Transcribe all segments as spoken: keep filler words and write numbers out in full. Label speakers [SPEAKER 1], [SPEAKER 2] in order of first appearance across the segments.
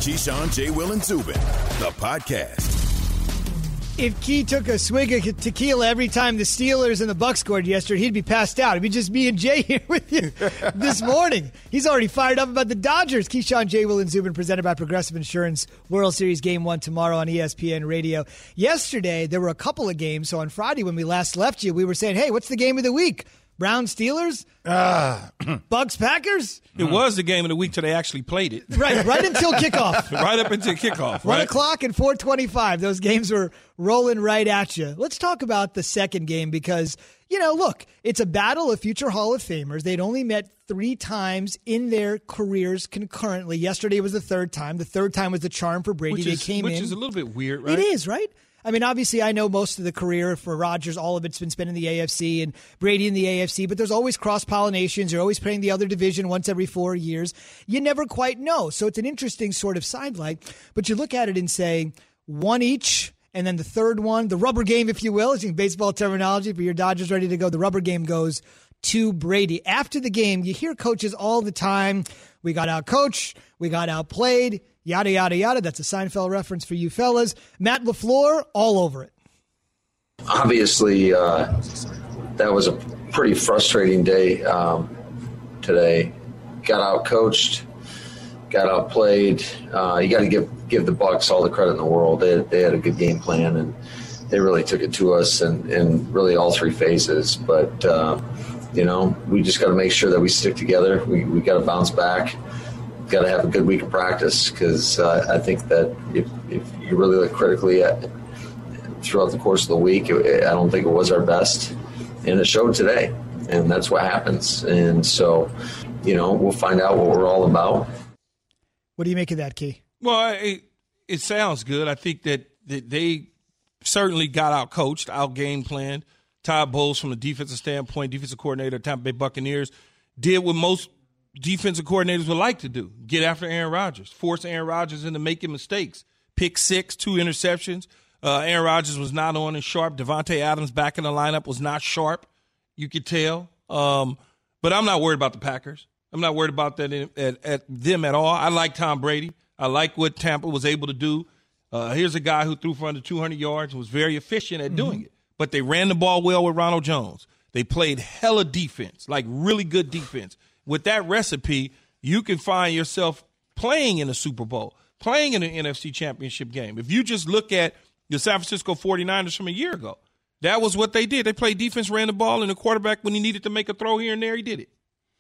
[SPEAKER 1] Keyshawn, J. Will, and Zubin, the podcast.
[SPEAKER 2] If Key took a swig of tequila every time the Steelers and the Bucs scored yesterday, he'd be passed out. It'd be just me and Jay here with you this morning. He's already fired up about the Dodgers. Keyshawn, J. Will, and Zubin, presented by Progressive Insurance. World Series Game one tomorrow on E S P N Radio. Yesterday, there were a couple of games. So on Friday, when we last left you, we were saying, hey, what's the game of the week? Browns Steelers? Uh, Bucs Packers?
[SPEAKER 3] It was the game of the week till they actually played it.
[SPEAKER 2] Right, right until kickoff.
[SPEAKER 3] Right up until kickoff.
[SPEAKER 2] One
[SPEAKER 3] right?
[SPEAKER 2] o'clock and four twenty-five. Those games were rolling right at you. Let's talk about the second game because, you know, look, it's a battle of future Hall of Famers. They'd only met three times in their careers concurrently. Yesterday was the third time. The third time was the charm for Brady.
[SPEAKER 3] Which
[SPEAKER 2] they
[SPEAKER 3] is,
[SPEAKER 2] came
[SPEAKER 3] which
[SPEAKER 2] in.
[SPEAKER 3] is a little bit weird, right?
[SPEAKER 2] It is, right? I mean, obviously, I know most of the career for Rodgers, all of it's been spent in the A F C and Brady in the A F C, but there's always cross-pollinations. You're always playing the other division once every four years. You never quite know. So it's an interesting sort of sidelight. But you look at it and say, one each, and then the third one, the rubber game, if you will, using baseball terminology for your Dodgers ready to go, the rubber game goes to Brady. After the game, you hear coaches all the time, we got out-coached, we got outplayed, yada, yada, yada. That's a Seinfeld reference for you fellas. Matt LaFleur, all over it.
[SPEAKER 4] Obviously, uh, that was a pretty frustrating day um, today. Got out-coached, got outplayed. Uh, you got to give give the Bucs all the credit in the world. They, they had a good game plan, and they really took it to us in, in really all three phases. But, uh, you know, we just got to make sure that we stick together. We we got to bounce back. Got to have a good week of practice because uh, I think that if, if you really look critically at throughout the course of the week, it, I don't think it was our best, and it showed today, and that's what happens. And so, you know, we'll find out what we're all about.
[SPEAKER 2] What do you make of that, Key?
[SPEAKER 3] Well, it, it sounds good. I think that, that they certainly got out coached, out game planned. Todd Bowles, from a defensive standpoint, defensive coordinator, Tampa Bay Buccaneers, did what most defensive coordinators would like to do: get after Aaron Rodgers, force Aaron Rodgers into making mistakes. Pick six, two interceptions. Uh, Aaron Rodgers was not on and sharp. Devontae Adams back in the lineup was not sharp. You could tell. Um, but I'm not worried about the Packers. I'm not worried about that in, at, at them at all. I like Tom Brady. I like what Tampa was able to do. Uh, here's a guy who threw for under two hundred yards and was very efficient at mm-hmm. doing it. But they ran the ball well with Ronald Jones. They played hella defense, like really good defense. With that recipe, you can find yourself playing in a Super Bowl, playing in an N F C Championship game. If you just look at the San Francisco forty-niners from a year ago, that was what they did. They played defense, ran the ball, and the quarterback, when he needed to make a throw here and there, he did it.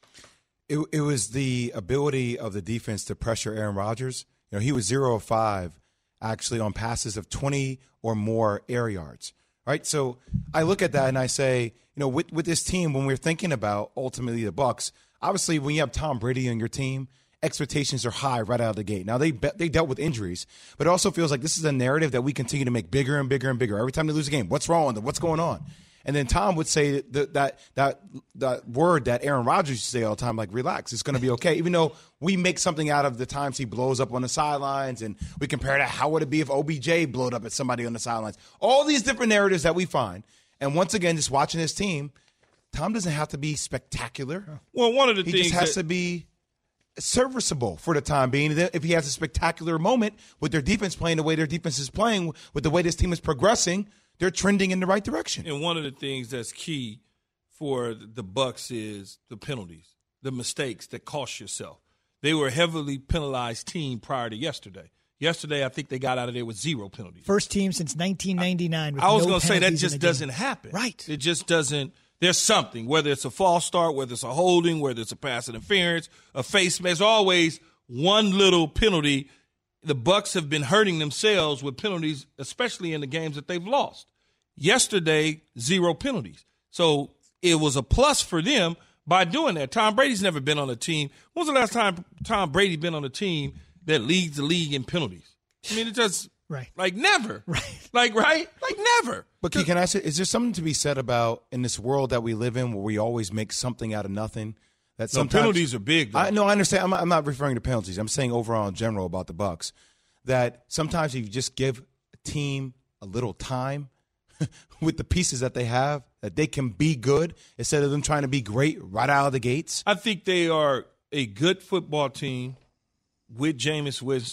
[SPEAKER 5] It, it was the ability of the defense to pressure Aaron Rodgers. You know, he was zero of five actually on passes of twenty or more air yards. Right, so I look at that and I say, you know, with with this team, when we're thinking about ultimately the Bucs, obviously when you have Tom Brady on your team, expectations are high right out of the gate. Now they they dealt with injuries, but it also feels like this is a narrative that we continue to make bigger and bigger and bigger every time they lose a game. What's wrong? What's going on? And then Tom would say that that that that word that Aaron Rodgers used to say all the time, like, relax, it's going to be okay. Even though we make something out of the times he blows up on the sidelines, and we compare that, how would it be if O B J blowed up at somebody on the sidelines? All these different narratives that we find. And once again, just watching this team, Tom doesn't have to be spectacular.
[SPEAKER 3] Well, one of the
[SPEAKER 5] he
[SPEAKER 3] things
[SPEAKER 5] just has
[SPEAKER 3] that-
[SPEAKER 5] to be serviceable for the time being. If he has a spectacular moment with their defense playing the way their defense is playing, with the way this team is progressing, they're trending in the right direction.
[SPEAKER 3] And one of the things that's key for the Bucs is the penalties, the mistakes that cost yourself. They were a heavily penalized team prior to yesterday. Yesterday, I think they got out of there with zero penalties.
[SPEAKER 2] First team since nineteen ninety-nine. With
[SPEAKER 3] I was
[SPEAKER 2] no
[SPEAKER 3] going to say that
[SPEAKER 2] penalties
[SPEAKER 3] just
[SPEAKER 2] in the game.
[SPEAKER 3] doesn't happen.
[SPEAKER 2] Right.
[SPEAKER 3] It just doesn't. There's something, whether it's a false start, whether it's a holding, whether it's a pass interference, a face mask. There's always one little penalty. The Bucs have been hurting themselves with penalties, especially in the games that they've lost. Yesterday, zero penalties. So it was a plus for them by doing that. Tom Brady's never been on a team. When was the last time Tom Brady been on a team that leads the league in penalties? I mean, it just
[SPEAKER 2] right.
[SPEAKER 3] like never.
[SPEAKER 2] Right.
[SPEAKER 3] Like, right? Like never.
[SPEAKER 5] But can I say, is there something to be said about in this world that we live in where we always make something out of nothing? That sometimes,
[SPEAKER 3] no, penalties are big, though.
[SPEAKER 5] I, no, I understand. I'm not, I'm not referring to penalties. I'm saying overall in general about the Bucs, that sometimes if you just give a team a little time with the pieces that they have, that they can be good instead of them trying to be great right out of the gates.
[SPEAKER 3] I think they are a good football team with Jameis Winston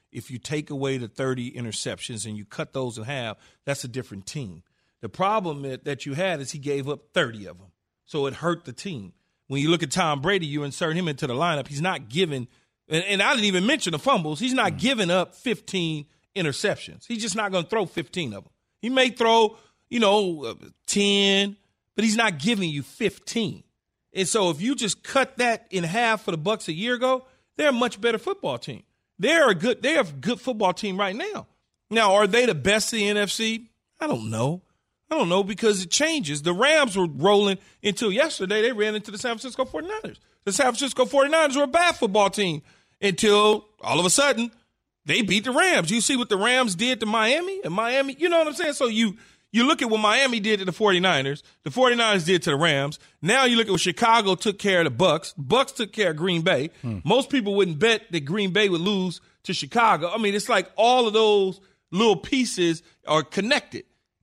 [SPEAKER 3] if you take away the thirty interceptions and you cut those in half, that's a different team. The problem that, that you had is he gave up thirty of them, so it hurt the team. When you look at Tom Brady, you insert him into the lineup, he's not giving and, – and I didn't even mention the fumbles. He's not mm. giving up fifteen interceptions. He's just not going to throw fifteen of them. He may throw, you know, ten, but he's not giving you fifteen. And so if you just cut that in half for the Bucs a year ago, they're a much better football team. They're a good, they're a good football team right now. Now, are they the best in the N F C? I don't know. I don't know because it changes. The Rams were rolling until yesterday. They ran into the San Francisco forty-niners. The San Francisco forty-niners were a bad football team until all of a sudden they beat the Rams. You see what the Rams did to Miami? And Miami, you know what I'm saying? So you you look at what Miami did to the forty-niners. The forty-niners did to the Rams. Now you look at what Chicago took care of the Bucs. Bucs took care of Green Bay. Hmm. Most people wouldn't bet that Green Bay would lose to Chicago. I mean, it's like all of those little pieces are connected.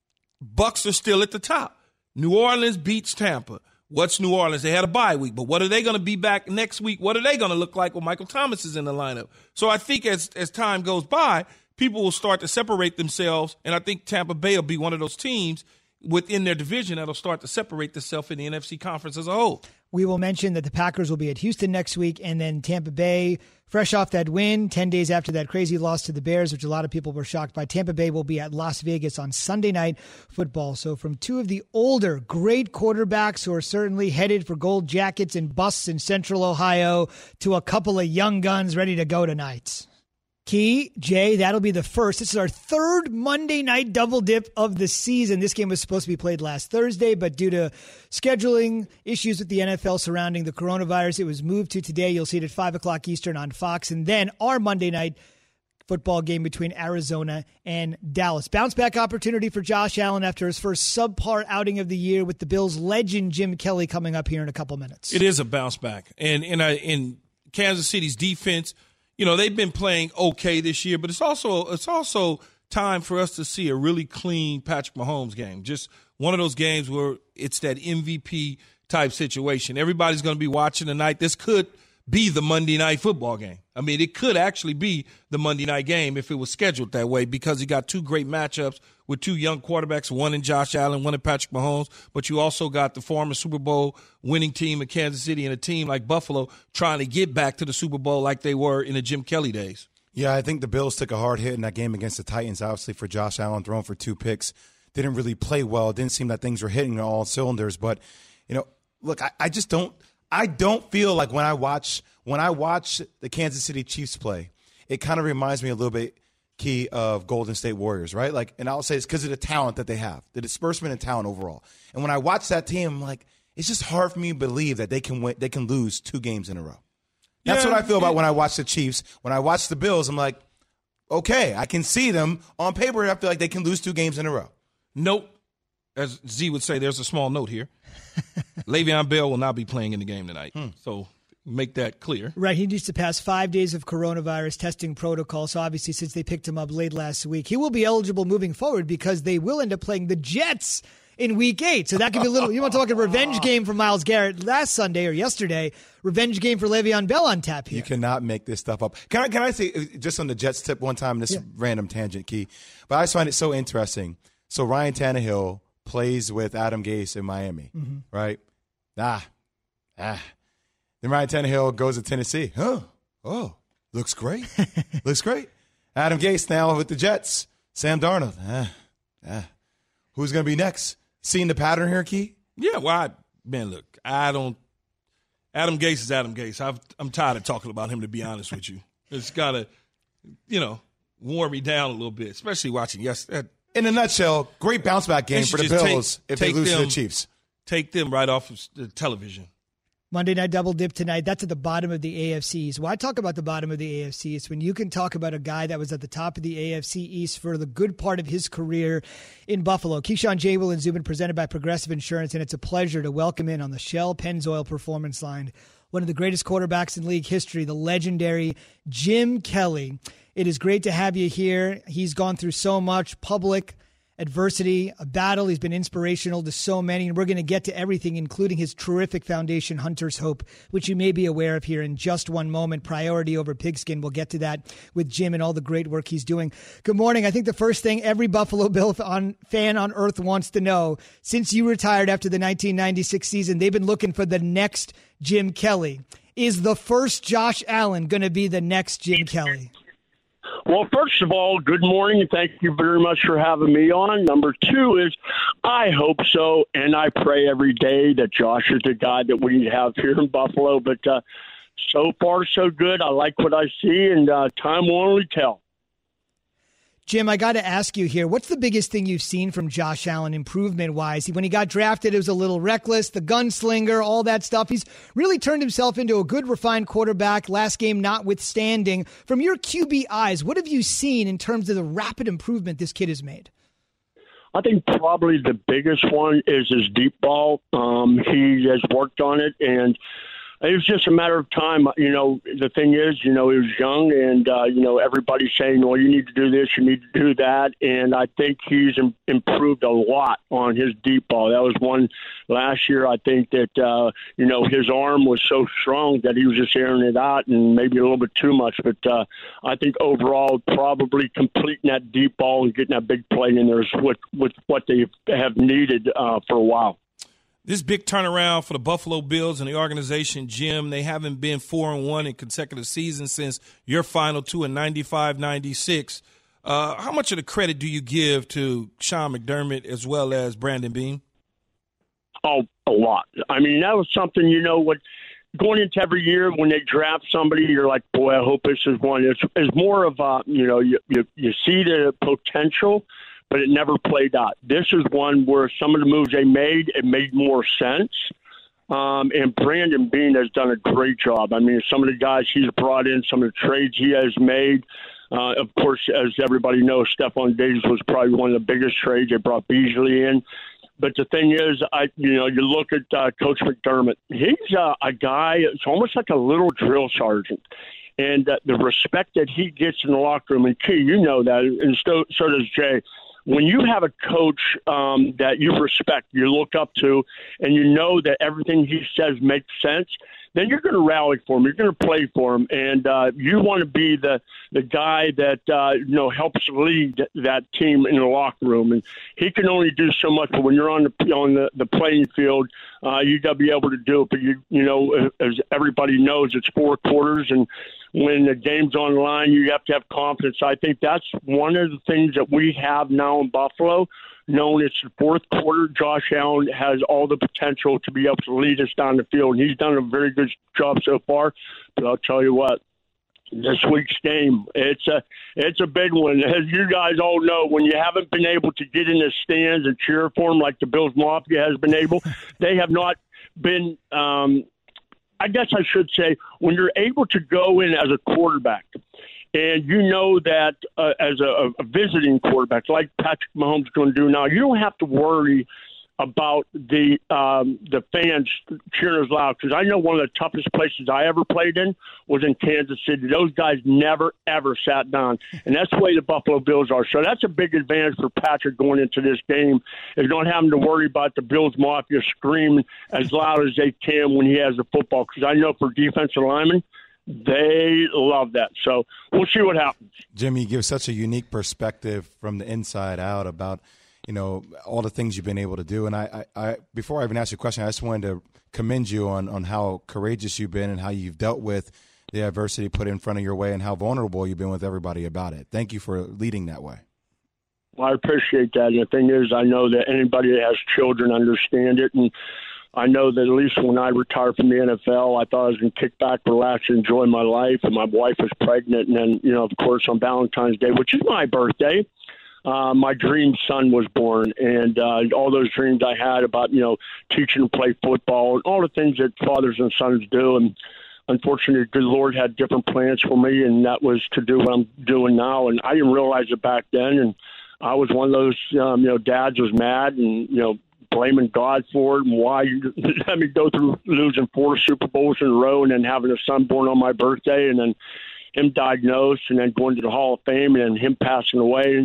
[SPEAKER 3] Bucs are still at the top. New Orleans beats Tampa. What's New Orleans? They had a bye week, but what are they going to be back next week? What are they going to look like when Michael Thomas is in the lineup? So I think as as time goes by, people will start to separate themselves, and I think Tampa Bay will be one of those teams within their division that'll start to separate themselves in the N F C conference as a whole.
[SPEAKER 2] We will mention that the Packers will be at Houston next week, and then Tampa Bay, fresh off that win, ten days after that crazy loss to the Bears, which a lot of people were shocked by. Tampa Bay will be at Las Vegas on Sunday Night Football. So from two of the older, great quarterbacks who are certainly headed for gold jackets and busts in Central Ohio to a couple of young guns ready to go tonight. Key, Jay, that'll be the first. This is our third Monday night double dip of the season. This game was supposed to be played last Thursday, but due to scheduling issues with the N F L surrounding the coronavirus, it was moved to today. You'll see it at five o'clock Eastern on Fox. And then our Monday night football game between Arizona and Dallas. Bounce back opportunity for Josh Allen after his first subpar outing of the year with the Bills' legend Jim Kelly coming up here in a couple minutes.
[SPEAKER 3] It is a bounce back. And in, in Kansas City's defense, you know, they've been playing okay this year, but it's also it's also time for us to see a really clean Patrick Mahomes game. Just one of those games where it's that M V P type situation. Everybody's going to be watching tonight. This could be the Monday night football game. I mean, it could actually be the Monday night game if it was scheduled that way because you got two great matchups with two young quarterbacks, one in Josh Allen, one in Patrick Mahomes, but you also got the former Super Bowl winning team in Kansas City and a team like Buffalo trying to get back to the Super Bowl like they were in the Jim Kelly days.
[SPEAKER 5] Yeah, I think the Bills took a hard hit in that game against the Titans, obviously, for Josh Allen throwing for two picks. Didn't really play well. It didn't seem that things were hitting on all cylinders. But, you know, look, I, I just don't I don't feel like when I watch when I watch the Kansas City Chiefs play, it kind of reminds me a little bit, Key, of Golden State Warriors, right? Like, and I'll say it's because of the talent that they have, the disbursement and talent overall. And when I watch that team, I'm like, it's just hard for me to believe that they can win, they can lose two games in a row. That's yeah, what I feel about when I watch the Chiefs. When I watch the Bills, I'm like, okay, I can see them on paper. I feel like they can lose two games in a row.
[SPEAKER 3] Nope. As Z would say, there's a small note here. Le'Veon Bell will not be playing in the game tonight. Hmm. So make that clear. Right.
[SPEAKER 2] He needs to pass five days of coronavirus testing protocol. So obviously, since they picked him up late last week, he will be eligible moving forward because they will end up playing the Jets in week eight. So that could be a little, you want to talk a revenge game for Myles Garrett last Sunday or yesterday, revenge game for Le'Veon Bell on tap here.
[SPEAKER 5] You cannot make this stuff up. Can I, can I say, just on the Jets tip one time, this yeah. random tangent, Key, but I just find it so interesting. So Ryan Tannehill plays with Adam Gase in Miami, mm-hmm. right? Ah, ah. Then Ryan Tannehill goes to Tennessee. Huh? Oh, looks great. looks great. Adam Gase now with the Jets. Sam Darnold. Ah, ah. Who's going to be next? Seeing the pattern here, Key?
[SPEAKER 3] Yeah, well, I, man, look, I don't – Adam Gase is Adam Gase. I've, I'm tired of talking about him, to be honest with you. It's got to, you know, warm me down a little bit, especially watching yesterday.
[SPEAKER 5] In a nutshell, great bounce-back game for the Bills take, if take they lose them, to the Chiefs.
[SPEAKER 3] Take them right off of the television.
[SPEAKER 2] Monday Night Double Dip tonight. That's at the bottom of the A F C East. Why talk about the bottom of the A F C East when you can talk about a guy that was at the top of the A F C East for the good part of his career in Buffalo? Keyshawn, J. Will, and Zubin presented by Progressive Insurance, and it's a pleasure to welcome in on the Shell Pennzoil Performance Line one of the greatest quarterbacks in league history, the legendary Jim Kelly. It is great to have you here. He's gone through so much public adversity, a battle. He's been inspirational to so many, and we're going to get to everything, including his terrific foundation, Hunter's Hope, which you may be aware of here in just one moment. Priority over pigskin. We'll get to that with Jim and all the great work he's doing. Good morning. I think the first thing every Buffalo Bill on, fan on earth wants to know, since you retired after the nineteen ninety-six season, they've been looking for the next Jim Kelly. Is the first Josh Allen going to be the next Jim Kelly?
[SPEAKER 6] Well, first of all, good morning, and thank you very much for having me on. Number two is, I hope so, and I pray every day that Josh is the guy that we have here in Buffalo. But uh, so far, so good. I like what I see, and uh, time will only tell.
[SPEAKER 2] Jim, I got to ask you here, what's the biggest thing you've seen from Josh Allen improvement-wise? When he got drafted, it was a little reckless, the gunslinger, all that stuff. He's really turned himself into a good, refined quarterback, last game notwithstanding. From your Q B eyes, what have you seen in terms of the rapid improvement this kid has made?
[SPEAKER 6] I think probably the biggest one is his deep ball. Um, he has worked on it, and it was just a matter of time. You know, the thing is, you know, he was young, and, uh, you know, everybody's saying, well, you need to do this, you need to do that. And I think he's im- improved a lot on his deep ball. That was one last year. I think that, uh, you know, his arm was so strong that he was just airing it out and maybe a little bit too much. But uh, I think overall, probably completing that deep ball and getting that big play in there is what, with what they have needed uh, for a while.
[SPEAKER 3] This big turnaround for the Buffalo Bills and the organization, Jim, they haven't been four and one in consecutive seasons since your final two in ninety-five ninety-six. Uh, how much of the credit do you give to Sean McDermott as well as Brandon Beane?
[SPEAKER 6] Oh, a lot. I mean, that was something, you know, what going into every year when they draft somebody, you're like, boy, I hope this is one. It's, it's more of a, you know, you, you, you see the potential, but it never played out. This is one where some of the moves they made, it made more sense. Um, and Brandon Beane has done a great job. I mean, some of the guys he's brought in, some of the trades he has made. Uh, of course, as everybody knows, Stephon Diggs was probably one of the biggest trades. They brought Beasley in. But the thing is, I you know, you look at uh, Coach McDermott. He's uh, a guy, it's almost like a little drill sergeant. And uh, the respect that he gets in the locker room, and Key, you know that, and so, so does Jay. When you have a coach um, that you respect, you look up to, and you know that everything he says makes sense, then you're going to rally for him. You're going to play for him, and uh, you want to be the the guy that uh, you know helps lead that team in the locker room. And he can only do so much. But when you're on the on the, the playing field, uh, you got to be able to do it. But you you know, as everybody knows, it's four quarters, and when the game's on the line, you have to have confidence. I think that's one of the things that we have now in Buffalo. Knowing it's the fourth quarter, Josh Allen has all the potential to be able to lead us down the field. And he's done a very good job so far. But I'll tell you what, this week's game, it's a it's a big one. As you guys all know, when you haven't been able to get in the stands and cheer for them like the Bills Mafia has been able, they have not been um, – I guess I should say, when you're able to go in as a quarterback and you know that uh, as a, a visiting quarterback, like Patrick Mahomes is going to do now, you don't have to worry about the um, the fans cheering as loud. Because I know one of the toughest places I ever played in was in Kansas City. Those guys never, ever sat down. And that's the way the Buffalo Bills are. So that's a big advantage for Patrick going into this game, is not having to worry about the Bills Mafia screaming as loud as they can when he has the football. Because I know for defensive linemen, they love that. So we'll see what happens.
[SPEAKER 5] Jimmy, you give such a unique perspective from the inside out about, you know, all the things you've been able to do. And I, I, I before I even ask you a question, I just wanted to commend you on, on how courageous you've been and how you've dealt with the adversity put in front of your way and how vulnerable you've been with everybody about it. Thank you for leading that way.
[SPEAKER 6] Well, I appreciate that. And the thing is, I know that anybody that has children understand it. And I know that at least when I retired from the N F L, I thought I was going to kick back, relax, and enjoy my life. And my wife was pregnant. And then, you know, of course, on Valentine's Day, which is my birthday, Uh, my dream son was born, and uh, all those dreams I had about, you know, teaching to play football and all the things that fathers and sons do. And unfortunately, the Lord had different plans for me, and that was to do what I'm doing now. And I didn't realize it back then. And I was one of those, um, you know, dads was mad and, you know, blaming God for it and why you let me go through losing four Super Bowls in a row and then having a son born on my birthday and then him diagnosed and then going to the Hall of Fame and then him passing away. And,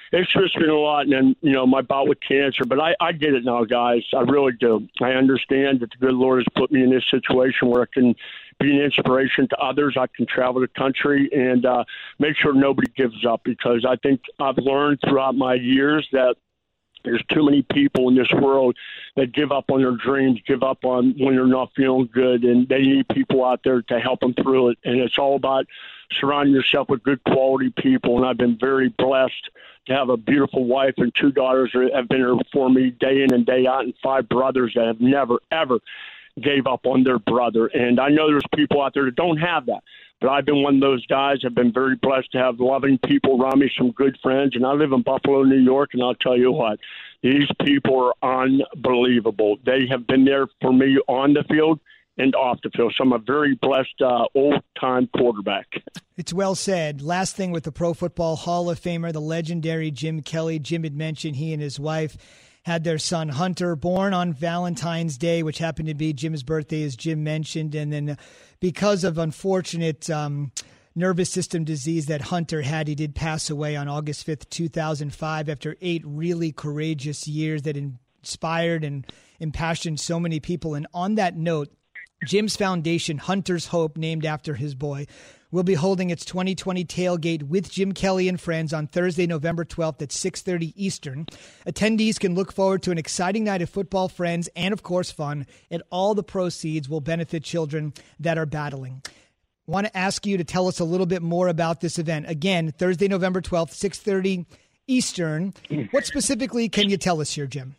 [SPEAKER 6] it's just been a lot. And then, you know, my bout with cancer. But I, I get it now, guys. I really do. I understand that the good Lord has put me in this situation where I can be an inspiration to others. I can travel the country and uh, make sure nobody gives up, because I think I've learned throughout my years that there's too many people in this world that give up on their dreams, give up on when they're not feeling good, and they need people out there to help them through it. And it's all about surrounding yourself with good quality people. And I've been very blessed to have a beautiful wife and two daughters that have been there for me day in and day out, and five brothers that have never, ever gave up on their brother. And I know there's people out there that don't have that. But I've been one of those guys. I've been very blessed to have loving people around me, some good friends. And I live in Buffalo, New York, and I'll tell you what, these people are unbelievable. They have been there for me on the field and off the field. So I'm a very blessed uh, old-time quarterback.
[SPEAKER 2] It's well said. Last thing with the Pro Football Hall of Famer, the legendary Jim Kelly. Jim had mentioned he and his wife had their son Hunter born on Valentine's Day, which happened to be Jim's birthday, as Jim mentioned. And then because of unfortunate um, nervous system disease that Hunter had, he did pass away on August fifth, two thousand five, after eight really courageous years that inspired and impassioned so many people. And on that note, Jim's foundation, Hunter's Hope, named after his boy, will be holding its twenty twenty tailgate with Jim Kelly and friends on Thursday, November twelfth at six thirty Eastern. Attendees can look forward to an exciting night of football, friends, and, of course, fun. And all the proceeds will benefit children that are battling. I want to ask you to tell us a little bit more about this event. Again, Thursday, November twelfth, six thirty Eastern. What specifically can you tell us here, Jim?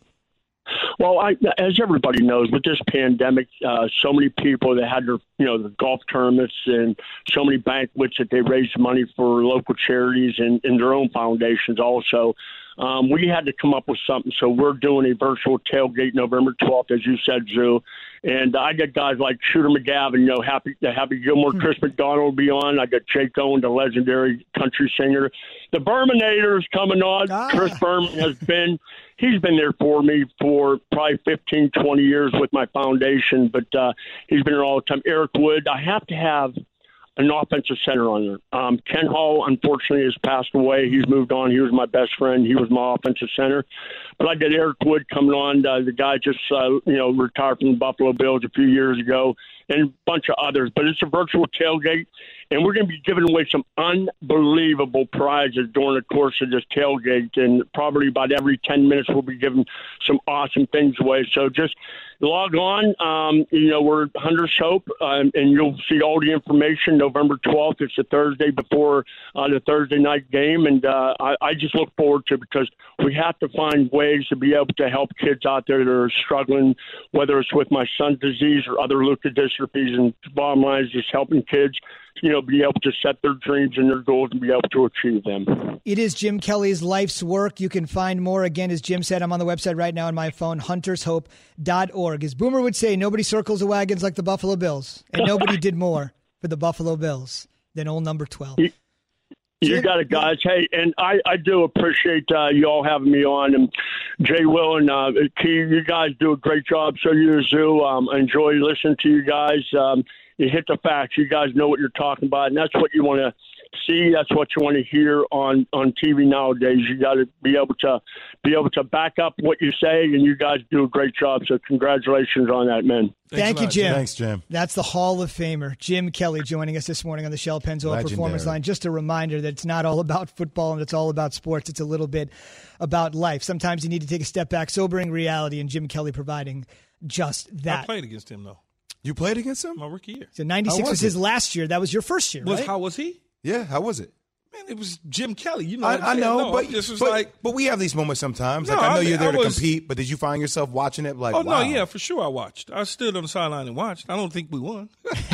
[SPEAKER 6] Well, I, as everybody knows, with this pandemic, uh, so many people that had their, you know, the golf tournaments and so many banquets that they raised money for local charities and, and their own foundations also. Um, we had to come up with something, so we're doing a virtual tailgate November twelfth, as you said, Zoo. And I got guys like Shooter McGavin, you know, Happy Happy Gilmore, Chris McDonald will be on. I got Jake Owen, the legendary country singer. The Bermanators coming on. Ah. Chris Berman has been, he's been there for me for probably fifteen, twenty years with my foundation, but uh, he's been there all the time. Eric Wood, I have to have an offensive center on there. Um, Ken Hall, unfortunately, has passed away. He's moved on. He was my best friend. He was my offensive center. But I got Eric Wood coming on. Uh, the guy just, uh, you know, retired from the Buffalo Bills a few years ago, and a bunch of others. But it's a virtual tailgate, and we're going to be giving away some unbelievable prizes during the course of this tailgate. And probably about every ten minutes, we'll be giving some awesome things away. So just log on. Um, you know, we're Hunter's Hope, um, and you'll see all the information November twelfth. It's the Thursday before uh, the Thursday night game, and uh, I, I just look forward to it because we have to find ways to be able to help kids out there that are struggling, whether it's with my son's disease or other leukodystrophies. And the bottom line is just helping kids, you know, be able to set their dreams and their goals and be able to achieve them.
[SPEAKER 2] It is Jim Kelly's life's work. You can find more. Again, as Jim said, I'm on the website right now on my phone, hunters hope dot org. As Boomer would say, nobody circles the wagons like the Buffalo Bills, and nobody did more for the Buffalo Bills than old number twelve.
[SPEAKER 6] You, you got it, guys. Hey, and I, I do appreciate uh, you all having me on. And Jay Will and uh, Key, you guys do a great job. So you, Zoo. Um, I enjoy listening to you guys. Um, you hit the facts. You guys know what you're talking about, and that's what you want to see. That's what you want to hear on, on T V nowadays. You got to be able to be able to back up what you say, and you guys do a great job. So congratulations on that, man.
[SPEAKER 2] Thanks Thank you,
[SPEAKER 5] lot,
[SPEAKER 2] Jim.
[SPEAKER 5] Thanks, Jim.
[SPEAKER 2] That's the Hall of Famer, Jim Kelly, joining us this morning on the Shell Pennzoil Performance Line. Just a reminder that it's not all about football and it's all about sports. It's a little bit about life. Sometimes you need to take a step back, sobering reality, and Jim Kelly providing just that.
[SPEAKER 3] I played against him, though.
[SPEAKER 5] You played against him?
[SPEAKER 3] My rookie year.
[SPEAKER 2] So ninety-six was,
[SPEAKER 5] was
[SPEAKER 2] his last year. That was your first year,
[SPEAKER 3] was,
[SPEAKER 2] right?
[SPEAKER 3] How was he?
[SPEAKER 5] Yeah, how was it?
[SPEAKER 3] Man, it was Jim Kelly. You know,
[SPEAKER 5] I, I know,
[SPEAKER 3] no,
[SPEAKER 5] but
[SPEAKER 3] this was
[SPEAKER 5] but,
[SPEAKER 3] like,
[SPEAKER 5] but we have these moments sometimes.
[SPEAKER 3] No,
[SPEAKER 5] Like I know
[SPEAKER 3] I mean,
[SPEAKER 5] you're there
[SPEAKER 3] I
[SPEAKER 5] to
[SPEAKER 3] was,
[SPEAKER 5] compete, but did you find yourself watching it? Like,
[SPEAKER 3] oh
[SPEAKER 5] wow.
[SPEAKER 3] no, yeah, for sure, I watched. I stood on the sideline and watched. I don't think we won.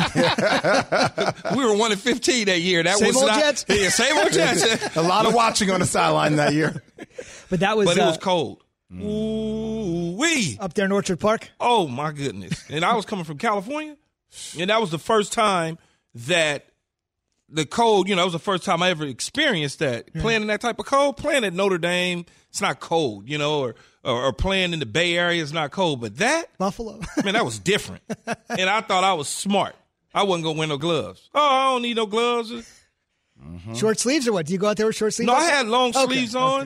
[SPEAKER 3] We were one and fifteen that year. That
[SPEAKER 2] same
[SPEAKER 3] was
[SPEAKER 2] old
[SPEAKER 3] not,
[SPEAKER 2] Jets.
[SPEAKER 3] Yeah, same old Jets.
[SPEAKER 5] A lot of watching on the sideline that year.
[SPEAKER 2] But that was,
[SPEAKER 3] but it
[SPEAKER 2] uh,
[SPEAKER 3] was cold. Mm. Ooh wee!
[SPEAKER 2] Up there in Orchard Park.
[SPEAKER 3] Oh my goodness! And I was coming from California, and that was the first time that the cold. You know, it was the first time I ever experienced that. Yeah. Playing in that type of cold, playing at Notre Dame, it's not cold. You know, or or, or playing in the Bay Area, it's not cold. But that
[SPEAKER 2] Buffalo,
[SPEAKER 3] man, that was different. And I thought I was smart. I wasn't gonna wear no gloves. Oh, I don't need no gloves.
[SPEAKER 2] Mm-hmm. Short sleeves or what? Do you go out there with short sleeves?
[SPEAKER 3] No, I had long
[SPEAKER 2] okay.
[SPEAKER 3] sleeves on.
[SPEAKER 2] Okay.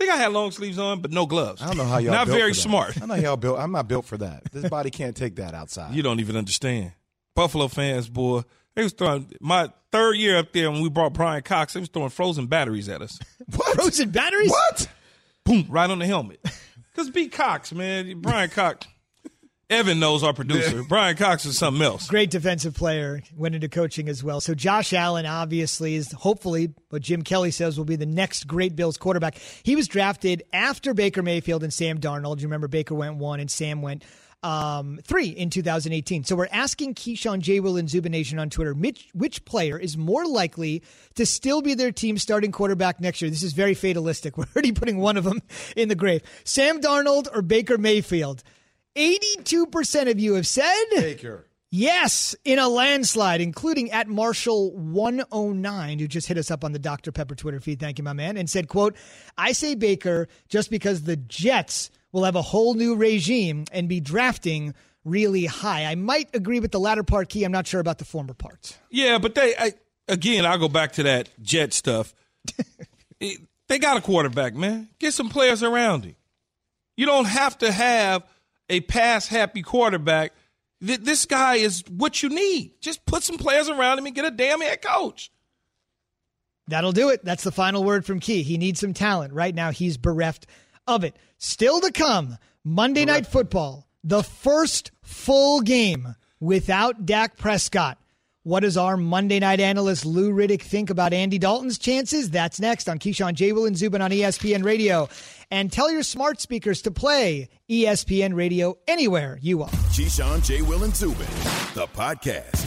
[SPEAKER 3] think I had long sleeves on, but no gloves.
[SPEAKER 5] I don't know how y'all
[SPEAKER 3] Not
[SPEAKER 5] built
[SPEAKER 3] very
[SPEAKER 5] for that.
[SPEAKER 3] smart.
[SPEAKER 5] I don't know how y'all built. I'm not built for that. This body can't take that outside.
[SPEAKER 3] You don't even understand. Buffalo fans, boy, they was throwing my third year up there when we brought Brian Cox. They was throwing frozen batteries at us.
[SPEAKER 2] What? Frozen batteries?
[SPEAKER 5] What?
[SPEAKER 3] Boom, right on the helmet. Because B. Cox, man, Brian Cox. Evan knows our producer. Brian Cox is something else.
[SPEAKER 2] Great defensive player, went into coaching as well. So Josh Allen obviously is hopefully what Jim Kelly says will be the next great Bills quarterback. He was drafted after Baker Mayfield and Sam Darnold. You remember Baker went one and Sam went um, three in two thousand eighteen. So we're asking Keyshawn, J. Will, and Zubin Nation on Twitter, which, which player is more likely to still be their team's starting quarterback next year? This is very fatalistic. We're already putting one of them in the grave. Sam Darnold or Baker Mayfield? eighty-two percent of you have said
[SPEAKER 5] Baker.
[SPEAKER 2] Yes, in a landslide, including at Marshall one oh nine, who just hit us up on the Doctor Pepper Twitter feed. Thank you, my man. And said, quote, I say Baker just because the Jets will have a whole new regime and be drafting really high. I might agree with the latter part, Key. I'm not sure about the former parts.
[SPEAKER 3] Yeah, but they, I, again, I'll go back to that Jet stuff. it, they got a quarterback, man. Get some players around him. You don't have to have a pass-happy quarterback. This guy is what you need. Just put some players around him and get a damn head coach.
[SPEAKER 2] That'll do it. That's the final word from Key. He needs some talent. Right now, he's bereft of it. Still to come, Monday Night Football, the first full game without Dak Prescott. What does our Monday night analyst Lou Riddick think about Andy Dalton's chances? That's next on Keyshawn, J. Will, and Zubin on E S P N Radio. And tell your smart speakers to play E S P N Radio anywhere you are.
[SPEAKER 1] Keyshawn, J. Will, and Zubin, the podcast.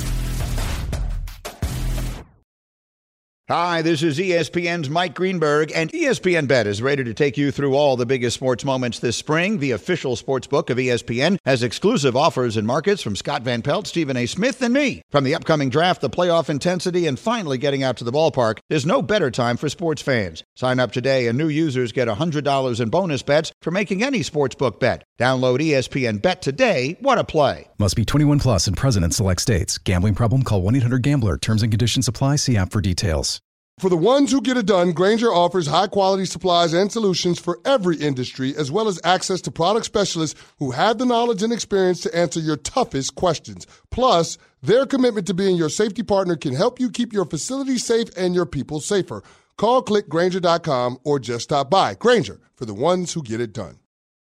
[SPEAKER 7] Hi, this is E S P N's Mike Greenberg, and E S P N Bet is ready to take you through all the biggest sports moments this spring. The official sports book of E S P N has exclusive offers and markets from Scott Van Pelt, Stephen A. Smith, and me. From the upcoming draft, the playoff intensity, and finally getting out to the ballpark, there's no better time for sports fans. Sign up today, and new users get one hundred dollars in bonus bets for making any sportsbook bet. Download E S P N Bet today. What a play.
[SPEAKER 8] Must be twenty-one plus and present in select states. Gambling problem? Call one eight hundred gambler. Terms and conditions apply. See app for details.
[SPEAKER 9] For the ones who get it done, Grainger offers high-quality supplies and solutions for every industry, as well as access to product specialists who have the knowledge and experience to answer your toughest questions. Plus, their commitment to being your safety partner can help you keep your facility safe and your people safer. Call, click Grainger dot com, or just stop by. Grainger, for the ones who get it done.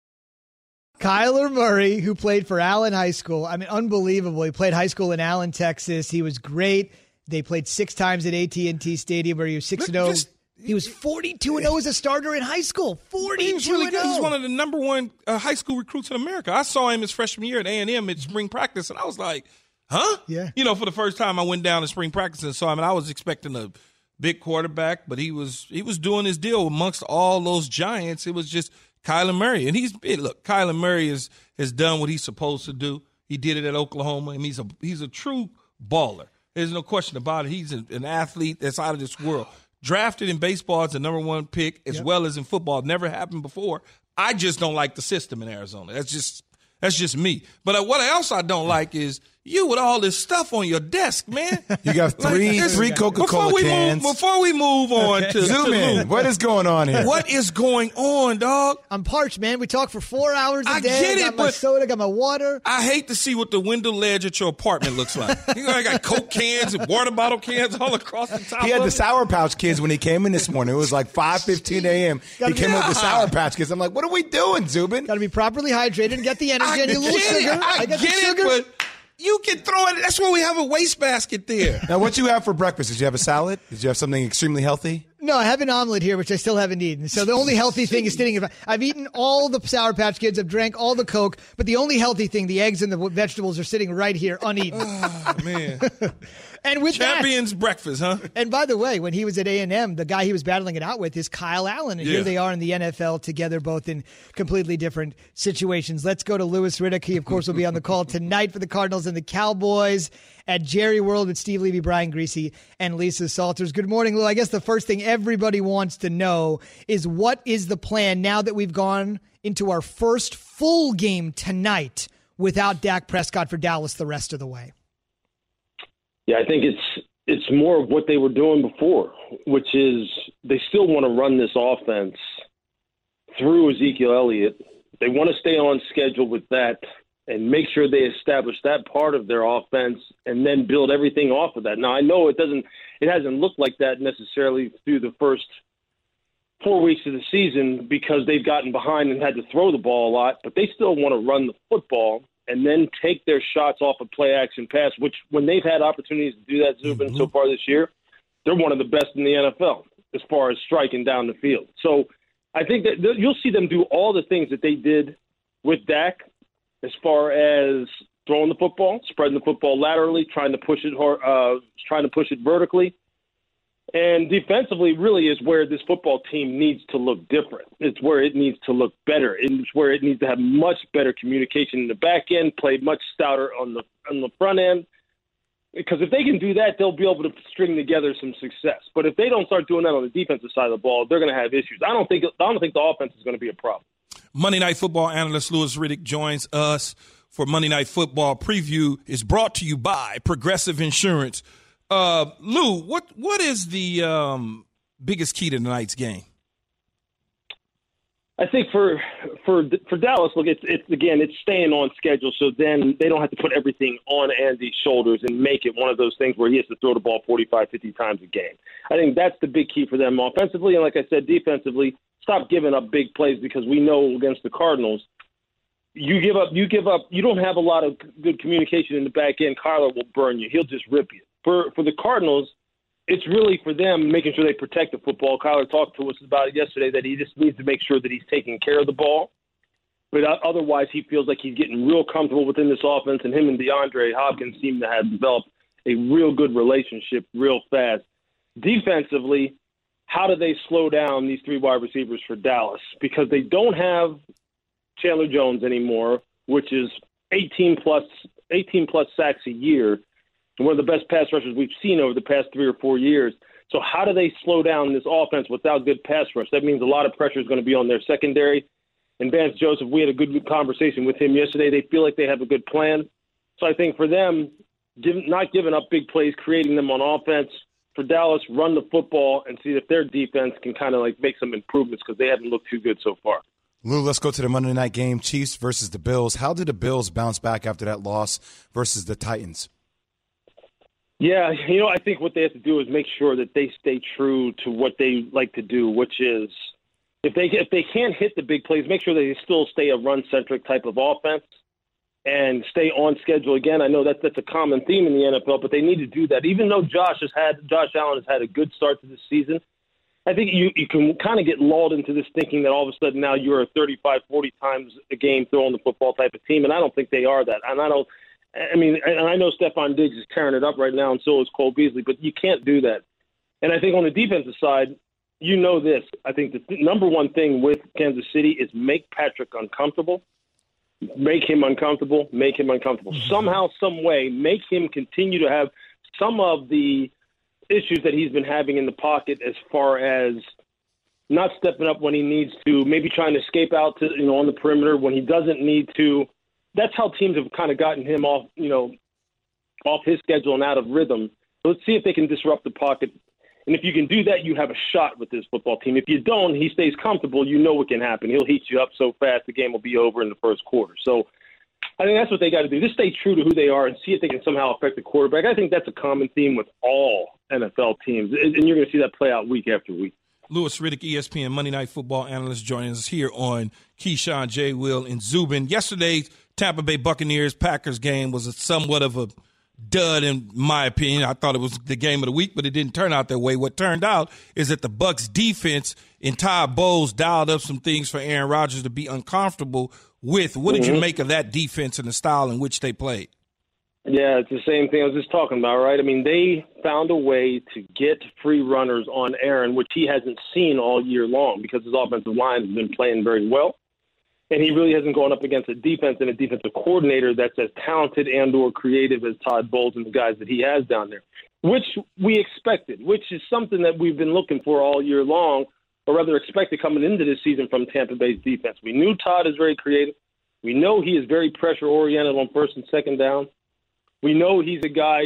[SPEAKER 2] Kyler Murray, who played for Allen High School. I mean, unbelievable. He played high school in Allen, Texas. He was great. They played six times at A T and T Stadium where he was six and oh. He was forty-two and oh as a starter in high school. forty-two
[SPEAKER 3] He was really good.
[SPEAKER 2] and oh.
[SPEAKER 3] He's one of the number one uh, high school recruits in America. I saw him his freshman year at A and M at spring practice, and I was like, huh?
[SPEAKER 2] Yeah.
[SPEAKER 3] You know, for the first time I went down to spring practice and saw him, and I was expecting a big quarterback, but he was he was doing his deal amongst all those giants. It was just Kyler Murray. And he's – look, Kyler Murray is, has done what he's supposed to do. He did it at Oklahoma, and he's a he's a true baller. There's no question about it. He's an, an athlete that's out of this world. Drafted in baseball as the number one pick as yep. well as in football. Never happened before. I just don't like the system in Arizona. That's just that's just me. But uh, what else I don't like is you with all this stuff on your desk, man.
[SPEAKER 5] You got three like, three Coca-Cola cans.
[SPEAKER 3] Move, before we move on okay. to
[SPEAKER 5] Zoom
[SPEAKER 3] to
[SPEAKER 5] in.
[SPEAKER 3] Lou,
[SPEAKER 5] what is going on here?
[SPEAKER 3] What is going on, dog?
[SPEAKER 2] I'm parched, man. We talk for four hours a
[SPEAKER 3] I
[SPEAKER 2] day.
[SPEAKER 3] Get it,
[SPEAKER 2] got my
[SPEAKER 3] but
[SPEAKER 2] soda, got my water.
[SPEAKER 3] I hate to see what the window ledge at your apartment looks like. You know, I got Coke cans and water bottle cans all across the top.
[SPEAKER 5] He had
[SPEAKER 3] of
[SPEAKER 5] the
[SPEAKER 3] it.
[SPEAKER 5] Sour Pouch Kids when he came in this morning. It was like five fifteen a.m. He came up with the Sour Pouch Kids. I'm like, what are we doing, Zubin?
[SPEAKER 2] Got to be properly hydrated and get the energy.
[SPEAKER 3] I
[SPEAKER 2] and a little
[SPEAKER 3] get
[SPEAKER 2] sugar.
[SPEAKER 3] It. I,
[SPEAKER 2] I got
[SPEAKER 3] get
[SPEAKER 2] the sugar.
[SPEAKER 3] it, but you can throw it. That's why we have a wastebasket there.
[SPEAKER 5] Now, what you have for breakfast? Did you have a salad? Did you have something extremely healthy?
[SPEAKER 2] No, I have an omelet here, which I still haven't eaten. So the only healthy thing is sitting in front. I've eaten all the Sour Patch Kids. I've drank all the Coke. But the only healthy thing, the eggs and the vegetables, are sitting right here uneaten.
[SPEAKER 3] Oh, man.
[SPEAKER 2] And with
[SPEAKER 3] Champions
[SPEAKER 2] that,
[SPEAKER 3] breakfast, huh?
[SPEAKER 2] And by the way, when he was at A and M, the guy he was battling it out with is Kyle Allen. And
[SPEAKER 3] yeah.
[SPEAKER 2] here they are in the N F L together, both in completely different situations. Let's go to Louis Riddick. He, of course, will be on the call tonight for the Cardinals and the Cowboys at Jerry World with Steve Levy, Brian Greasy, and Lisa Salters. Good morning, Lou. I guess the first thing everybody wants to know is what is the plan now that we've gone into our first full game tonight without Dak Prescott for Dallas the rest of the way?
[SPEAKER 6] Yeah, I think it's it's more of what they were doing before, which is they still want to run this offense
[SPEAKER 10] through Ezekiel Elliott. They want to stay on schedule with that and make sure they establish that part of their offense and then build everything off of that. Now, I know it doesn't, it hasn't looked like that necessarily through the first four weeks of the season because they've gotten behind and had to throw the ball a lot, but they still want to run the football and then take their shots off of play action pass, which when they've had opportunities to do that, Zubin, mm-hmm. so far this year, they're one of the best in the N F L as far as striking down the field. So I think that th- you'll see them do all the things that they did with Dak as far as throwing the football, spreading the football laterally, trying to push it uh, trying to push it vertically. And defensively really is where this football team needs to look different. It's where it needs to look better. It's where it needs to have much better communication in the back end, play much stouter on the on the front end. Because if they can do that, they'll be able to string together some success. But if they don't start doing that on the defensive side of the ball, they're going to have issues. I don't think I don't think the offense is going to be a problem.
[SPEAKER 3] Monday Night Football analyst Louis Riddick joins us for Monday Night Football preview. Is brought to you by Progressive Insurance. Uh, Lou, what what is the um, biggest key to tonight's game?
[SPEAKER 10] I think for for for Dallas, look, it's it's again, it's staying on schedule, so then they don't have to put everything on Andy's shoulders and make it one of those things where he has to throw the ball forty-five, fifty times a game. I think that's the big key for them offensively, and like I said, defensively, stop giving up big plays because we know against the Cardinals, you give up, you give up, you don't have a lot of good communication in the back end. Kyler will burn you; he'll just rip you. For for the Cardinals, it's really for them making sure they protect the football. Kyler talked to us about it yesterday that he just needs to make sure that he's taking care of the ball. But otherwise, he feels like he's getting real comfortable within this offense, and him and DeAndre Hopkins seem to have developed a real good relationship real fast. Defensively, how do they slow down these three wide receivers for Dallas? Because they don't have Chandler Jones anymore, which is eighteen plus eighteen plus sacks a year. One of the best pass rushers we've seen over the past three or four years. So how do they slow down this offense without good pass rush? That means a lot of pressure is going to be on their secondary. And Vance Joseph, we had a good conversation with him yesterday. They feel like they have a good plan. So I think for them, give, not giving up big plays, creating them on offense. For Dallas, run the football and see if their defense can kind of like make some improvements because they haven't looked too good so far.
[SPEAKER 5] Lou, let's go to the Monday night game, Chiefs versus the Bills. How did the Bills bounce back after that loss versus the Titans?
[SPEAKER 10] Yeah, you know, I think what they have to do is make sure that they stay true to what they like to do, which is if they if they can't hit the big plays, make sure they still stay a run-centric type of offense and stay on schedule. Again, I know that that's a common theme in the N F L, but they need to do that. Even though Josh has had Josh Allen has had a good start to this season, I think you, you can kind of get lulled into this thinking that all of a sudden now you're a thirty-five, forty times a game throwing the football type of team, and I don't think they are that. And I don't. I mean, and I know Stephon Diggs is tearing it up right now, and so is Cole Beasley, but you can't do that. And I think on the defensive side, you know this. I think the th- number one thing with Kansas City is make Patrick uncomfortable. Make him uncomfortable. Make him uncomfortable. Mm-hmm. Somehow, some way, make him continue to have some of the issues that he's been having in the pocket as far as not stepping up when he needs to, maybe trying to escape out to, you know, on the perimeter when he doesn't need to. That's how teams have kind of gotten him off, you know, off his schedule and out of rhythm. So let's see if they can disrupt the pocket. And if you can do that, you have a shot with this football team. If you don't, he stays comfortable. You know what can happen. He'll heat you up so fast the game will be over in the first quarter. So I think that's what they got to do. Just stay true to who they are and see if they can somehow affect the quarterback. I think that's a common theme with all N F L teams, and you're going to see that play out week after week.
[SPEAKER 3] Louis Riddick, E S P N Monday Night Football analyst, joining us here on Keyshawn, J. Will, and Zubin. Yesterday's Tampa Bay Buccaneers-Packers game was a somewhat of a dud, in my opinion. I thought it was the game of the week, but it didn't turn out that way. What turned out is that the Bucs defense and Todd Bowles dialed up some things for Aaron Rodgers to be uncomfortable with. What did mm-hmm. you make of that defense and the style in which they played?
[SPEAKER 10] Yeah, it's the same thing I was just talking about, right? I mean, they found a way to get free runners on Aaron, which he hasn't seen all year long because his offensive line has been playing very well. And he really hasn't gone up against a defense and a defensive coordinator that's as talented and or creative as Todd Bowles and the guys that he has down there, which we expected, which is something that we've been looking for all year long, or rather expected coming into this season from Tampa Bay's defense. We knew Todd is very creative. We know he is very pressure-oriented on first and second down. We know he's a guy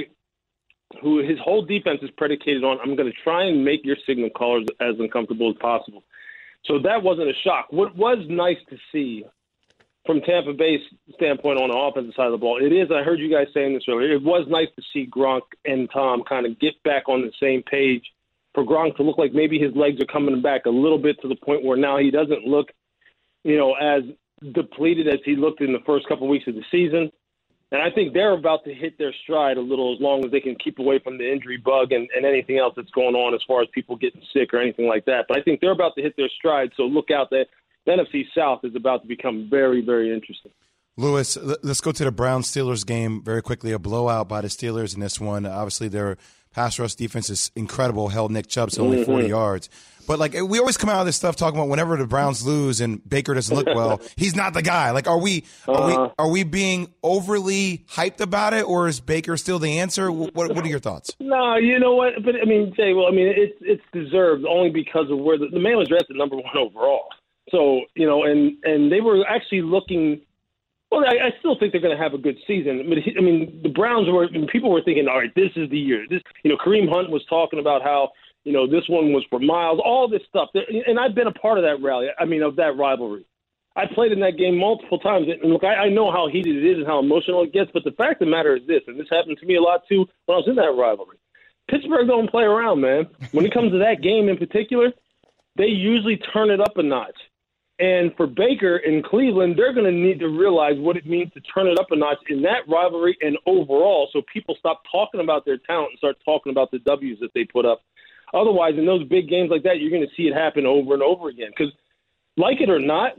[SPEAKER 10] who his whole defense is predicated on, I'm going to try and make your signal callers as uncomfortable as possible. So that wasn't a shock. What was nice to see from Tampa Bay's standpoint on the offensive side of the ball, it is, I heard you guys saying this earlier, it was nice to see Gronk and Tom kind of get back on the same page, for Gronk to look like maybe his legs are coming back a little bit to the point where now he doesn't look, you know, as depleted as he looked in the first couple of weeks of the season. And I think they're about to hit their stride a little, as long as they can keep away from the injury bug and, and anything else that's going on as far as people getting sick or anything like that. But I think they're about to hit their stride, so look out. That the N F C South is about to become very, very interesting.
[SPEAKER 5] Lewis, let's go to the Browns-Steelers game very quickly. A blowout by the Steelers in this one. Obviously, their pass rush defense is incredible. Held Nick Chubb to only forty mm-hmm. yards. But, like, we always come out of this stuff talking about whenever the Browns lose and Baker doesn't look well, he's not the guy. Like, are we are uh-huh. we are we being overly hyped about it, or is Baker still the answer? What What are your thoughts?
[SPEAKER 10] No, you know what? But, I mean, Jay, well, I mean, it's it's deserved only because of where the, the man was drafted number one overall. So, you know, and, and they were actually looking – well, I, I still think they're going to have a good season. But, I mean, the Browns were – I mean, people were thinking, all right, this is the year. This, you know, Kareem Hunt was talking about how, you know, this one was for Miles, all this stuff. And I've been a part of that rally, I mean, of that rivalry. I played in that game multiple times. And, look, I, I know how heated it is and how emotional it gets. But the fact of the matter is this, and this happened to me a lot, too, when I was in that rivalry. Pittsburgh don't play around, man. When it comes to that game in particular, they usually turn it up a notch. And for Baker in Cleveland, they're going to need to realize what it means to turn it up a notch in that rivalry and overall, so people stop talking about their talent and start talking about the W's that they put up. Otherwise, in those big games like that, you're going to see it happen over and over again. Because, like it or not,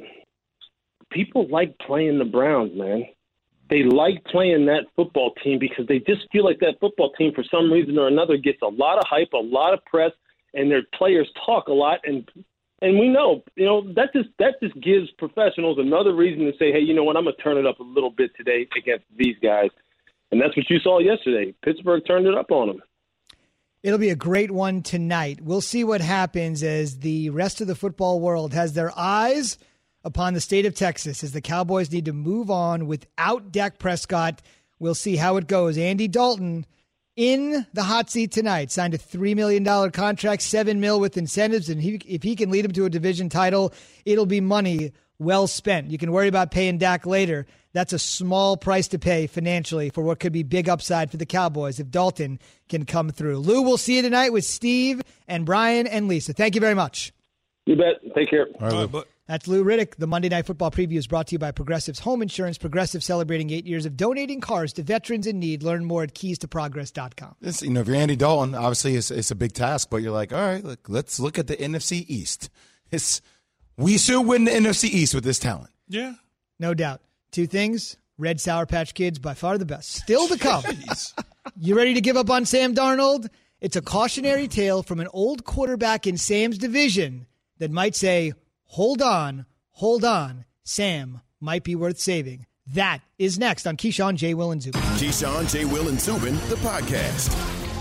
[SPEAKER 10] people like playing the Browns, man. They like playing that football team because they just feel like that football team, for some reason or another, gets a lot of hype, a lot of press, and their players talk a lot. And And we know, you know, that just that just gives professionals another reason to say, hey, you know what, I'm going to turn it up a little bit today against these guys. And that's what you saw yesterday. Pittsburgh turned it up on them.
[SPEAKER 2] It'll be a great one tonight. We'll see what happens as the rest of the football world has their eyes upon the state of Texas as the Cowboys need to move on without Dak Prescott. We'll see how it goes. Andy Dalton in the hot seat tonight, signed a three million dollars contract, seven mil with incentives, and he, if he can lead him to a division title, it'll be money well spent. You can worry about paying Dak later. That's a small price to pay financially for what could be big upside for the Cowboys if Dalton can come through. Lou, we'll see you tonight with Steve and Brian and Lisa. Thank you very much.
[SPEAKER 10] You bet. Take care.
[SPEAKER 5] All right, Lou. But-
[SPEAKER 2] That's Lou Riddick. The Monday Night Football preview is brought to you by Progressive's Home Insurance. Progressive celebrating eight years of donating cars to veterans in need. Learn more at keys to progress dot com.
[SPEAKER 5] This, you know, if you're Andy Dalton, obviously it's, it's a big task, but you're like, all right, look, let's look at the N F C East. It's, we should win the N F C East with this talent.
[SPEAKER 3] Yeah.
[SPEAKER 2] No doubt. Two things. Red Sour Patch Kids, by far the best. Still to come. You ready to give up on Sam Darnold? It's a cautionary tale from an old quarterback in Sam's division that might say, hold on, hold on, Sam might be worth saving. That is next on Keyshawn, J. Will, and Zubin.
[SPEAKER 1] Keyshawn, J. Will, and Zubin, the podcast.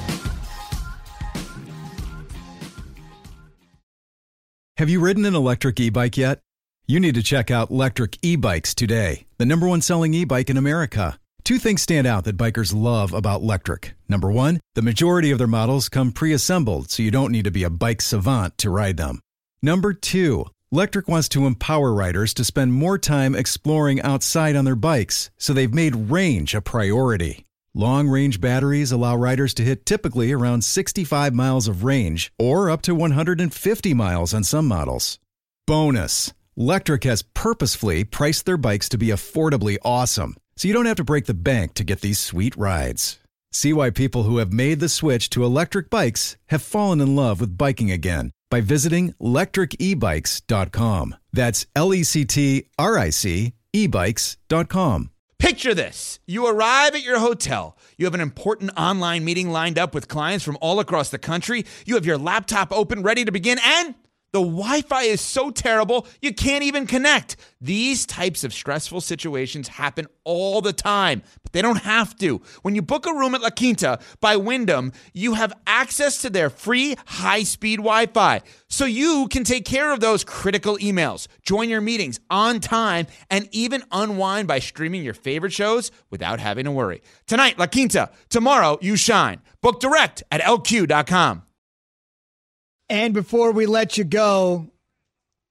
[SPEAKER 8] Have you ridden an electric e-bike yet? You need to check out Lectric E-Bikes today, the number one selling e-bike in America. Two things stand out that bikers love about Lectric. Number one, the majority of their models come pre-assembled, so you don't need to be a bike savant to ride them. Number two, Lectric wants to empower riders to spend more time exploring outside on their bikes, so they've made range a priority. Long-range batteries allow riders to hit typically around sixty-five miles of range, or up to one hundred fifty miles on some models. Bonus, Lectric has purposefully priced their bikes to be affordably awesome, so you don't have to break the bank to get these sweet rides. See why people who have made the switch to electric bikes have fallen in love with biking again by visiting lectric e bikes dot com. That's L E C T R I C e bikes dot com.
[SPEAKER 11] Picture this. You arrive at your hotel. You have an important online meeting lined up with clients from all across the country. You have your laptop open, ready to begin, and the Wi-Fi is so terrible, you can't even connect. These types of stressful situations happen all the time, but they don't have to. When you book a room at La Quinta by Wyndham, you have access to their free high-speed Wi-Fi, so you can take care of those critical emails, join your meetings on time, and even unwind by streaming your favorite shows without having to worry. Tonight, La Quinta. Tomorrow, you shine. Book direct at L Q dot com.
[SPEAKER 2] And before we let you go,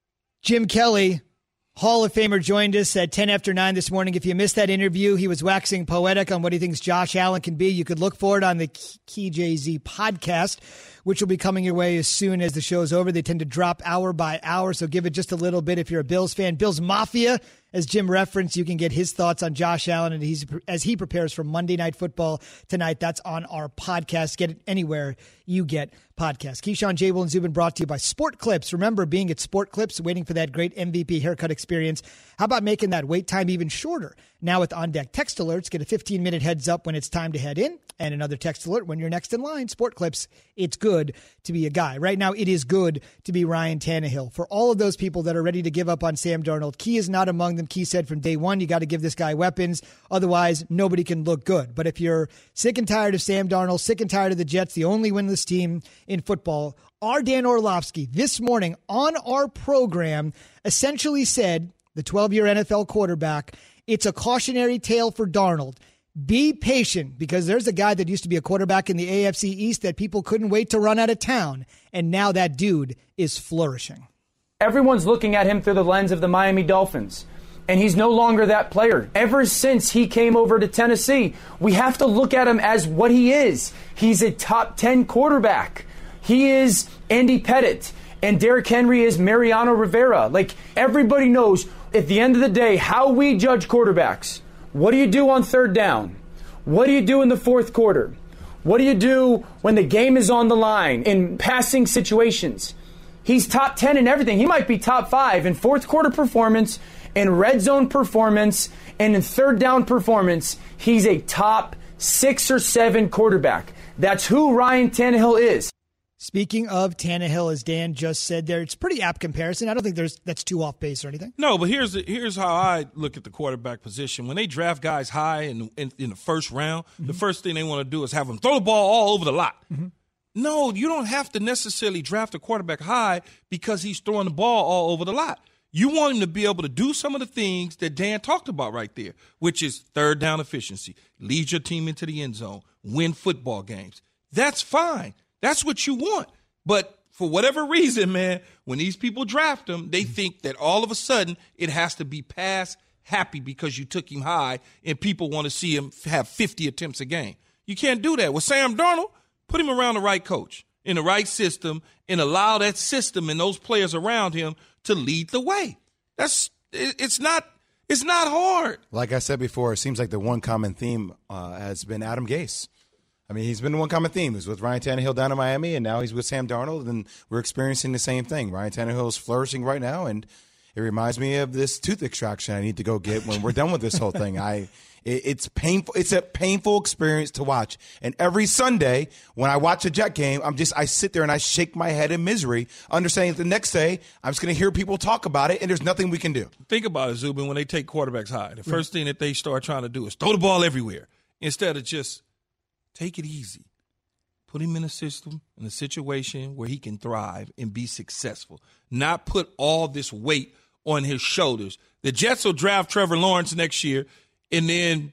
[SPEAKER 2] Jim Kelly, Hall of Famer, joined us at ten after nine this morning. If you missed that interview, he was waxing poetic on what he thinks Josh Allen can be. You could look for it on the Key Jay-Z podcast, which will be coming your way as soon as the show's over. They tend to drop hour by hour, so give it just a little bit if you're a Bills fan. Bills Mafia, as Jim referenced, you can get his thoughts on Josh Allen and he's, as he prepares for Monday Night Football tonight. That's on our podcast. Get it anywhere you get podcasts. Keyshawn, J. Will, and Zubin brought to you by Sport Clips. Remember, being at Sport Clips, waiting for that great M V P haircut experience. How about making that wait time even shorter? Now with On-Deck text alerts, get a fifteen-minute heads up when it's time to head in, and another text alert when you're next in line. Sport Clips, it's good to be a guy. Right now, it is good to be Ryan Tannehill. For all of those people that are ready to give up on Sam Darnold, Key is not among them. Key said from day one, you got to give this guy weapons. Otherwise, nobody can look good. But if you're sick and tired of Sam Darnold, sick and tired of the Jets, the only winless team in football, our Dan Orlovsky this morning on our program essentially said, the twelve-year N F L quarterback, it's a cautionary tale for Darnold. Be patient, because there's a guy that used to be a quarterback in the A F C East that people couldn't wait to run out of town, and now that dude is flourishing.
[SPEAKER 12] Everyone's looking at him through the lens of the Miami Dolphins, and he's no longer that player. Ever since he came over to Tennessee, we have to look at him as what he is. He's a top ten quarterback. He is Andy Pettit, and Derrick Henry is Mariano Rivera. Like, everybody knows, at the end of the day, how we judge quarterbacks. What do you do on third down? What do you do in the fourth quarter? What do you do when the game is on the line in passing situations? He's top ten in everything. He might be top five in fourth quarter performance, in red zone performance, and in third down performance. He's a top six or seven quarterback. That's who Ryan Tannehill is.
[SPEAKER 2] Speaking of Tannehill, as Dan just said there, it's a pretty apt comparison. I don't think there's that's too off base or anything.
[SPEAKER 3] No, but here's the, here's how I look at the quarterback position. When they draft guys high in in, in the first round, mm-hmm. the first thing they want to do is have them throw the ball all over the lot. Mm-hmm. No, you don't have to necessarily draft a quarterback high because he's throwing the ball all over the lot. You want him to be able to do some of the things that Dan talked about right there, which is third down efficiency, lead your team into the end zone, win football games. That's fine. That's what you want. But for whatever reason, man, when these people draft him, they think that all of a sudden it has to be pass happy because you took him high and people want to see him have fifty attempts a game. You can't do that. With Sam Darnold, put him around the right coach, in the right system, and allow that system and those players around him to lead the way. That's it's not it's not hard.
[SPEAKER 5] Like I said before, it seems like the one common theme uh, has been Adam Gase. I mean, he's been the one common theme. He was with Ryan Tannehill down in Miami, and now he's with Sam Darnold, and we're experiencing the same thing. Ryan Tannehill is flourishing right now, and it reminds me of this tooth extraction I need to go get when we're done with this whole thing. I it, it's painful. It's a painful experience to watch. And every Sunday when I watch a Jet game, I'm just I sit there and I shake my head in misery, understanding that the next day I'm just going to hear people talk about it, and there's nothing we can do.
[SPEAKER 3] Think about it, Zubin. When they take quarterbacks high, the first thing that they start trying to do is throw the ball everywhere instead of just take it easy. Put him in a system, in a situation where he can thrive and be successful. Not put all this weight on his shoulders. The Jets will draft Trevor Lawrence next year, and then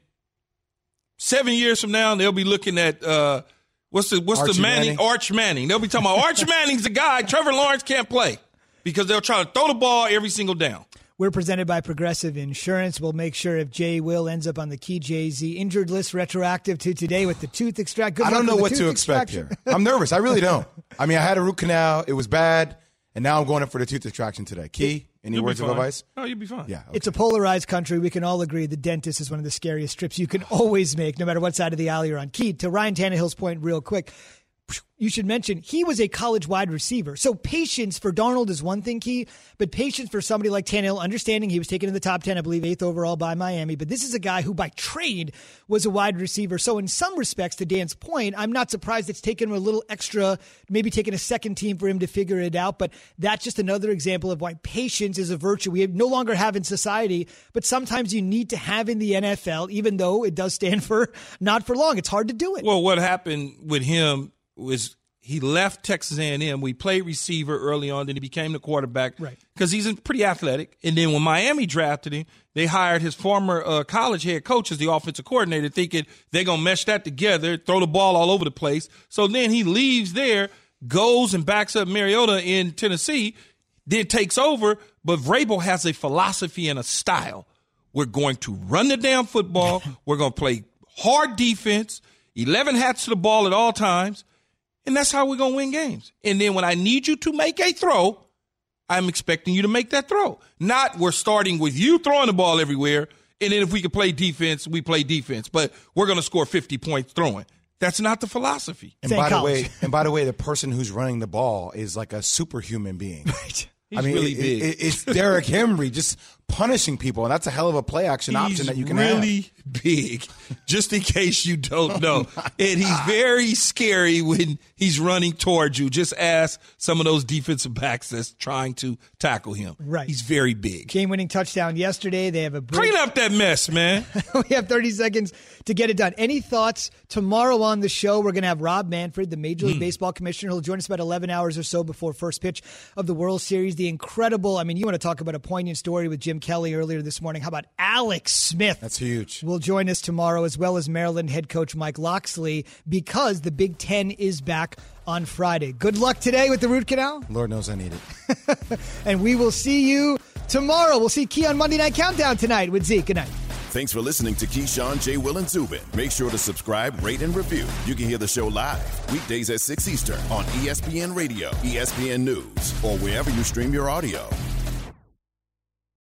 [SPEAKER 3] seven years from now, they'll be looking at uh, what's the what's
[SPEAKER 5] Archie
[SPEAKER 3] the Manning?
[SPEAKER 5] Manning?
[SPEAKER 3] Arch Manning. They'll be talking about Arch Manning's the guy. Trevor Lawrence can't play because they'll try to throw the ball every single down.
[SPEAKER 2] We're presented by Progressive Insurance. We'll make sure if Jay Will ends up on the Key Jay-Z injured list retroactive to today with the tooth extract. Good
[SPEAKER 5] I don't know what to
[SPEAKER 2] extraction.
[SPEAKER 5] expect here. I'm nervous. I really don't. I mean, I had a root canal. It was bad. And now I'm going up for the tooth extraction today. Key, any
[SPEAKER 3] You'll
[SPEAKER 5] words of advice?
[SPEAKER 3] Oh, you'll be fine.
[SPEAKER 5] Yeah. Okay.
[SPEAKER 2] It's a polarized country. We can all agree the dentist is one of the scariest trips you can always make, no matter what side of the alley you're on. Key, to Ryan Tannehill's point real quick, you should mention he was a college wide receiver. So patience for Darnold is one thing, Key, but patience for somebody like Tannehill, understanding he was taken in the top ten, I believe, eighth overall by Miami. But this is a guy who by trade was a wide receiver. So in some respects, to Dan's point, I'm not surprised it's taken him a little extra, maybe taking a second team for him to figure it out. But that's just another example of why patience is a virtue we no longer have in society, but sometimes you need to have in the N F L, even though it does stand for not for long. It's hard to do it.
[SPEAKER 3] Well, what happened with him was he left Texas A and M. We played receiver early on, then he became the quarterback
[SPEAKER 2] right?
[SPEAKER 3] Because he's pretty athletic. And then when Miami drafted him, they hired his former uh, college head coach as the offensive coordinator, thinking they're going to mesh that together, throw the ball all over the place. So then he leaves there, goes and backs up Mariota in Tennessee, then takes over, But Vrabel has a philosophy and a style. We're going to run the damn football. We're going to play hard defense, eleven hats to the ball at all times, and that's how we're going to win games. And then when I need you to make a throw, I'm expecting you to make that throw. Not we're starting with you throwing the ball everywhere, and then if we can play defense, we play defense. But we're going to score fifty points throwing. That's not the philosophy.
[SPEAKER 5] And by the way, and by the way, the person who's running the ball is like a superhuman being.
[SPEAKER 3] Right. He's
[SPEAKER 5] I mean,
[SPEAKER 3] really
[SPEAKER 5] it,
[SPEAKER 3] big.
[SPEAKER 5] It, it's Derrick Henry just punishing people, and that's a hell of a play action
[SPEAKER 3] he's
[SPEAKER 5] option that you can
[SPEAKER 3] really
[SPEAKER 5] have.
[SPEAKER 3] big, just in case you don't know. And he's very scary when he's running towards you. Just ask some of those defensive backs that's trying to tackle him.
[SPEAKER 2] Right.
[SPEAKER 3] He's very big.
[SPEAKER 2] Game-winning touchdown yesterday. They have a break.
[SPEAKER 3] Clean up that mess, man.
[SPEAKER 2] We have thirty seconds to get it done. Any thoughts tomorrow on the show? We're going to have Rob Manfred, the Major League mm. Baseball commissioner, who'll join us about eleven hours or so before first pitch of the World Series. The incredible, I mean, you want to talk about a poignant story with Jim Kelly earlier this morning. How about Alex Smith?
[SPEAKER 5] That's huge.
[SPEAKER 2] Will join us tomorrow, as well as Maryland head coach Mike Loxley, because the Big Ten is back on Friday. Good luck today with the root canal.
[SPEAKER 5] Lord knows I need it.
[SPEAKER 2] And we will see you tomorrow. We'll see Key on Monday Night Countdown tonight with Zeke. Good night.
[SPEAKER 1] Thanks for listening to Keyshawn, J. Will, and Zubin. Make sure to subscribe, rate, and review. You can hear the show live weekdays at six Eastern on E S P N Radio, E S P N News, or wherever you stream your audio.